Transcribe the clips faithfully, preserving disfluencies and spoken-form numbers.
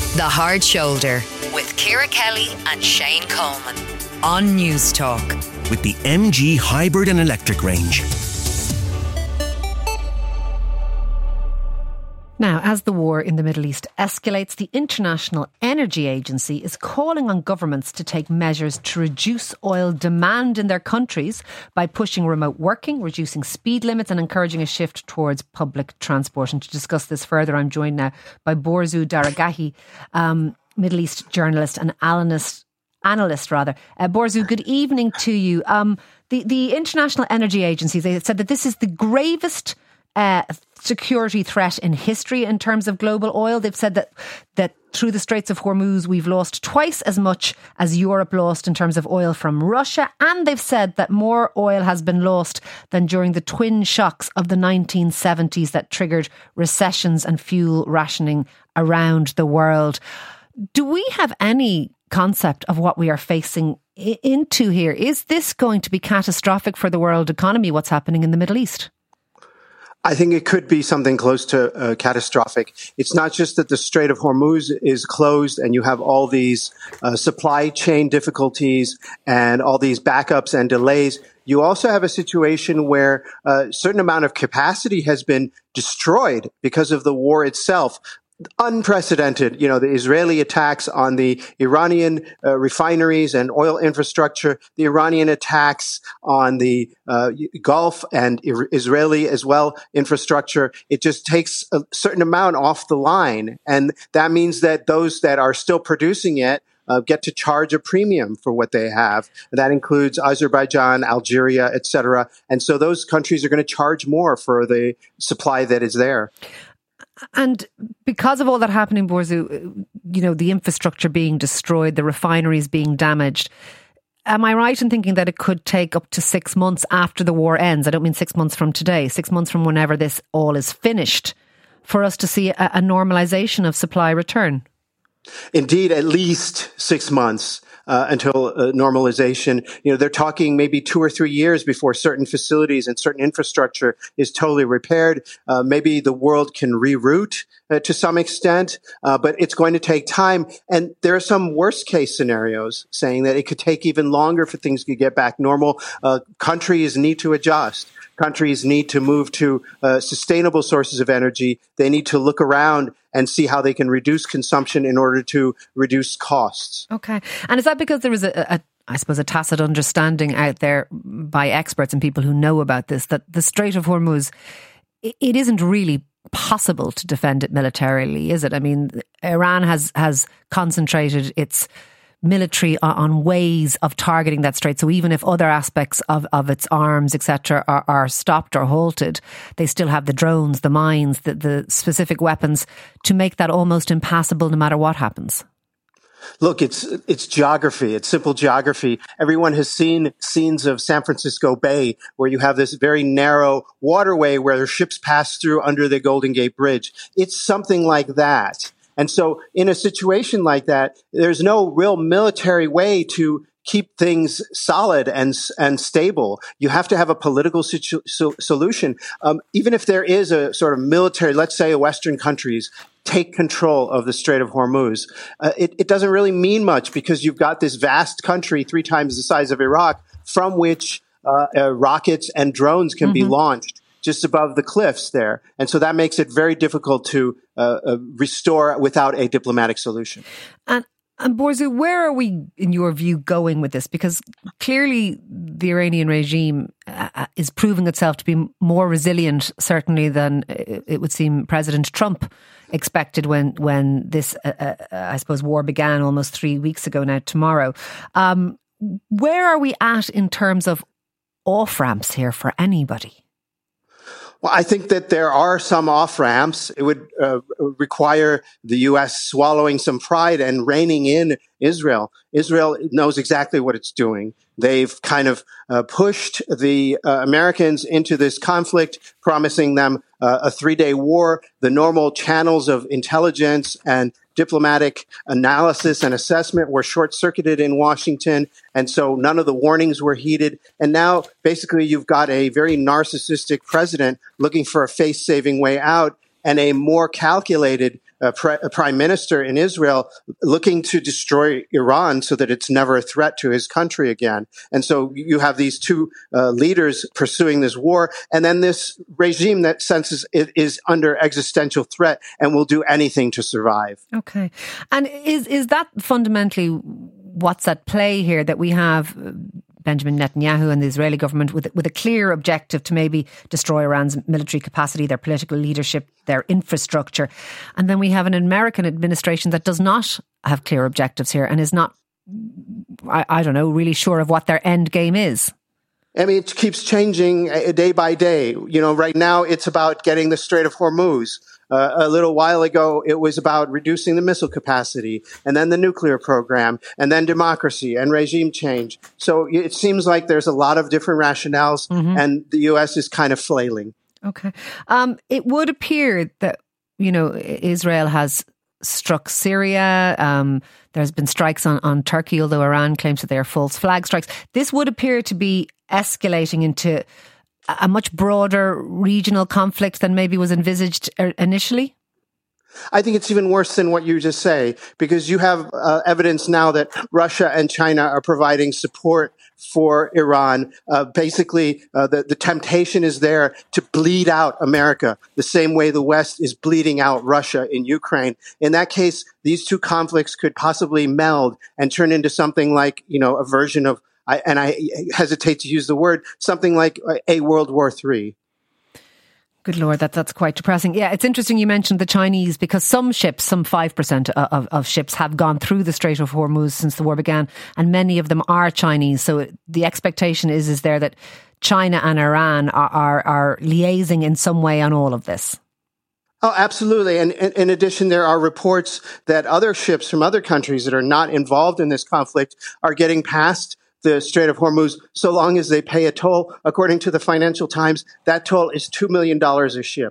The Hard Shoulder with Ciara Kelly and Shane Coleman on News Talk. With the M G hybrid and electric range. Now, as the war in the Middle East escalates, the International Energy Agency is calling on governments to take measures to reduce oil demand in their countries by pushing remote working, reducing speed limits and encouraging a shift towards public transport. And to discuss this further, I'm joined now by Borzou Daragahi, um, Middle East journalist and analyst. Analyst, rather. Uh, Borzou, good evening to you. Um, the, the International Energy Agency, they said that this is the gravest uh, security threat in history in terms of global oil. They've said that that through the Straits of Hormuz, we've lost twice as much as Europe lost in terms of oil from Russia. And they've said that more oil has been lost than during the twin shocks of the nineteen seventies that triggered recessions and fuel rationing around the world. Do we have any concept of what we are facing into here? Is this going to be catastrophic for the world economy, what's happening in the Middle East? I think it could be something close to uh, catastrophic. It's not just that the Strait of Hormuz is closed and you have all these uh, supply chain difficulties and all these backups and delays. You also have a situation where a certain amount of capacity has been destroyed because of the war itself. Unprecedented, you know, the Israeli attacks on the Iranian uh, refineries and oil infrastructure, the Iranian attacks on the uh, Gulf and I- Israeli as well infrastructure. It just takes a certain amount off the line. And that means that those that are still producing it uh, get to charge a premium for what they have. That includes Azerbaijan, Algeria, et cetera. And so those countries are going to charge more for the supply that is there. And because of all that happening, Borzou, you know, the infrastructure being destroyed, the refineries being damaged, am I right in thinking that it could take up to six months after the war ends? I don't mean six months from today, six months from whenever this all is finished, for us to see a, a normalisation of supply return? Indeed, at least six months. Uh, until uh, normalization. You know, they're talking maybe two or three years before certain facilities and certain infrastructure is totally repaired. Uh, maybe the world can reroute uh, to some extent, uh, but it's going to take time. And there are some worst case scenarios saying that it could take even longer for things to get back normal. Uh, countries need to adjust. Countries need to move to uh, sustainable sources of energy. They need to look around and see how they can reduce consumption in order to reduce costs. Okay. And is that because there is a, a, I suppose, a tacit understanding out there by experts and people who know about this, that the Strait of Hormuz, it isn't really possible to defend it militarily, is it? I mean, Iran has, has concentrated its military on ways of targeting that strait. So even if other aspects of, of its arms, et cetera, are, are stopped or halted, they still have the drones, the mines, the, the specific weapons to make that almost impassable no matter what happens. Look, it's it's geography. It's simple geography. Everyone has seen scenes of San Francisco Bay where you have this very narrow waterway where ships pass through under the Golden Gate Bridge. It's something like that. And so in a situation like that, there's no real military way to keep things solid and and stable. You have to have a political situ- so, solution. Um, even if there is a sort of military, let's say Western countries take control of the Strait of Hormuz, uh, it, it doesn't really mean much because you've got this vast country, three times the size of Iraq, from which uh, uh, rockets and drones can mm-hmm. be launched just above the cliffs there. And so that makes it very difficult to uh, uh, restore without a diplomatic solution. And, and Borzou, where are we, in your view, going with this? Because clearly the Iranian regime uh, is proving itself to be more resilient, certainly, than it would seem President Trump expected when when this, uh, uh, I suppose, war began almost three weeks ago now, tomorrow. Um, where are we at in terms of off-ramps here for anybody? Well, I think that there are some off-ramps. It would uh, require the U S swallowing some pride and reining in Israel. Israel knows exactly what it's doing. They've kind of uh, pushed the uh, Americans into this conflict, promising them uh, a three-day war. The normal channels of intelligence and diplomatic analysis and assessment were short-circuited in Washington, and so none of the warnings were heeded. And now, basically, you've got a very narcissistic president looking for a face-saving way out and a more calculated uh, pre- a prime minister in Israel looking to destroy Iran so that it's never a threat to his country again. And so you have these two uh, leaders pursuing this war, and then this regime that senses it is under existential threat and will do anything to survive. Okay. And is is that fundamentally what's at play here, that we have Benjamin Netanyahu and the Israeli government with with a clear objective to maybe destroy Iran's military capacity, their political leadership, their infrastructure. And then we have an American administration that does not have clear objectives here and is not, I, I don't know, really sure of what their end game is. I mean, it keeps changing day by day. You know, right now it's about getting the Strait of Hormuz. Uh, a little while ago, it was about reducing the missile capacity, and then the nuclear program, and then democracy and regime change. So it seems like there's a lot of different rationales, mm-hmm. and the U S is kind of flailing. Okay. Um, it would appear that, you know, Israel has struck Syria. Um, there's been strikes on, on Turkey, although Iran claims that they are false flag strikes. This would appear to be escalating into a much broader regional conflict than maybe was envisaged initially? I think it's even worse than what you just say, because you have uh, evidence now that Russia and China are providing support for Iran. Uh, basically, uh, the, the temptation is there to bleed out America the same way the West is bleeding out Russia in Ukraine. In that case, these two conflicts could possibly meld and turn into something like, you know, a version of I, and I hesitate to use the word, something like a World War Three. Good Lord, that, that's quite depressing. Yeah, it's interesting you mentioned the Chinese, because some ships, some five percent of, of ships have gone through the Strait of Hormuz since the war began, and many of them are Chinese. So the expectation is, is there that China and Iran are, are, are liaising in some way on all of this. Oh, absolutely. And in addition, there are reports that other ships from other countries that are not involved in this conflict are getting past the Strait of Hormuz, so long as they pay a toll. According to the Financial Times, that toll is two million dollars a ship.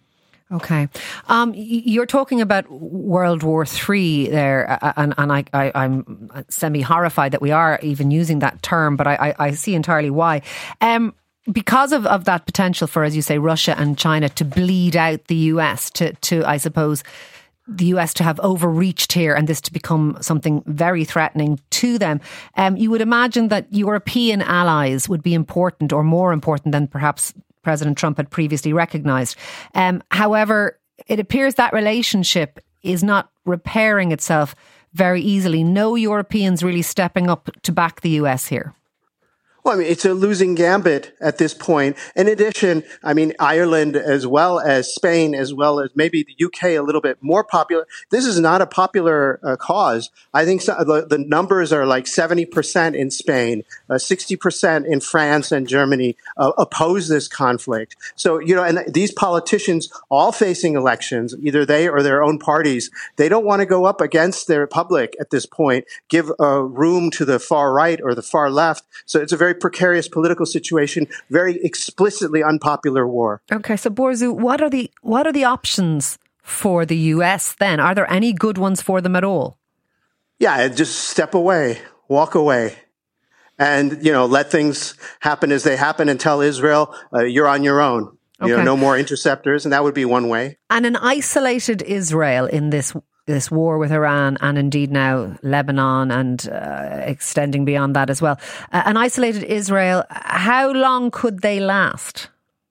Okay. Um, you're talking about World War Three there, and, and I, I, I'm semi-horrified that we are even using that term, but I, I, I see entirely why. Um, because of, of that potential for, as you say, Russia and China to bleed out the U S, to, to I suppose, the U S to have overreached here and this to become something very threatening to them. Um, you would imagine that European allies would be important, or more important than perhaps President Trump had previously recognised. Um, however, it appears that relationship is not repairing itself very easily. No Europeans really stepping up to back the U S here. Well, I mean, it's a losing gambit at this point. In addition, I mean, Ireland, as well as Spain, as well as maybe the U K, a little bit more popular. This is not a popular uh, cause. I think so, the, the numbers are like seventy percent in Spain, uh, sixty percent in France and Germany uh, oppose this conflict. So, you know, and these politicians all facing elections, either they or their own parties, they don't want to go up against their public at this point, give uh, room to the far right or the far left. So it's a very precarious political situation, very explicitly unpopular war. Okay, so Borzu, what are the what are the options for the U S then? Are there any good ones for them at all? Yeah, just step away, walk away, and, you know, let things happen as they happen and tell Israel, uh, you're on your own. Okay. You know, no more interceptors, and that would be one way. And an isolated Israel in this this war with Iran, and indeed now Lebanon, and uh, extending beyond that as well. Uh, an isolated Israel, how long could they last?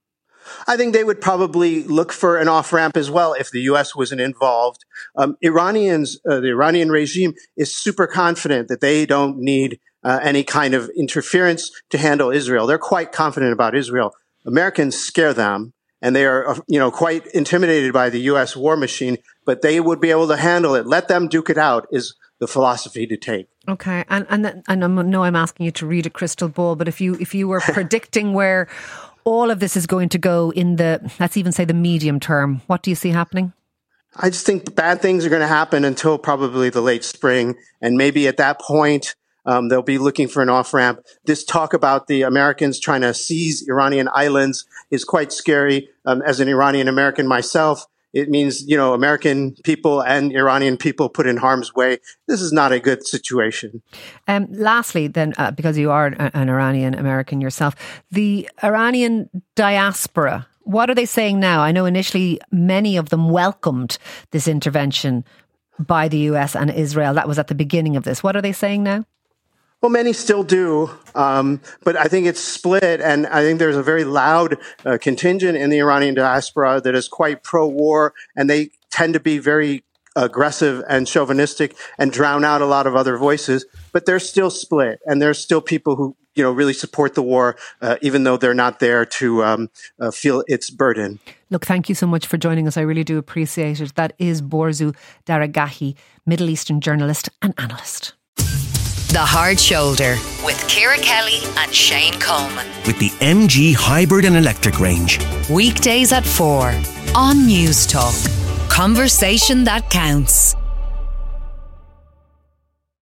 I think they would probably look for an off-ramp as well if the U S wasn't involved. Um, Iranians, uh, the Iranian regime is super confident that they don't need uh, any kind of interference to handle Israel. They're quite confident about Israel. Americans scare them, and they are, you know, quite intimidated by the U S war machine, but they would be able to handle it. Let them duke it out is the philosophy to take. Okay, and and and I know I'm asking you to read a crystal ball, but if you if you were predicting where all of this is going to go in the, let's even say the medium term, what do you see happening? I just think bad things are going to happen until probably the late spring, and maybe at that point, Um, they'll be looking for an off-ramp. This talk about the Americans trying to seize Iranian islands is quite scary. Um, as an Iranian American myself, it means, you know, American people and Iranian people put in harm's way. This is not a good situation. Um, lastly, then, uh, because you are an Iranian American yourself, the Iranian diaspora, What are they saying now? I know initially many of them welcomed this intervention by the U S and Israel. That was at the beginning of this. What are they saying now? Well, many still do, um, but I think it's split, and I think there's a very loud uh, contingent in the Iranian diaspora that is quite pro-war, and they tend to be very aggressive and chauvinistic and drown out a lot of other voices, but they're still split, and there's still people who, you know, really support the war, uh, even though they're not there to um, uh, feel its burden. Look, thank you so much for joining us. I really do appreciate it. That is Borzu Daragahi, Middle Eastern journalist and analyst. The Hard Shoulder with Ciara Kelly and Shane Coleman. With the M G Hybrid and Electric range. Weekdays at four on News Talk. Conversation that counts.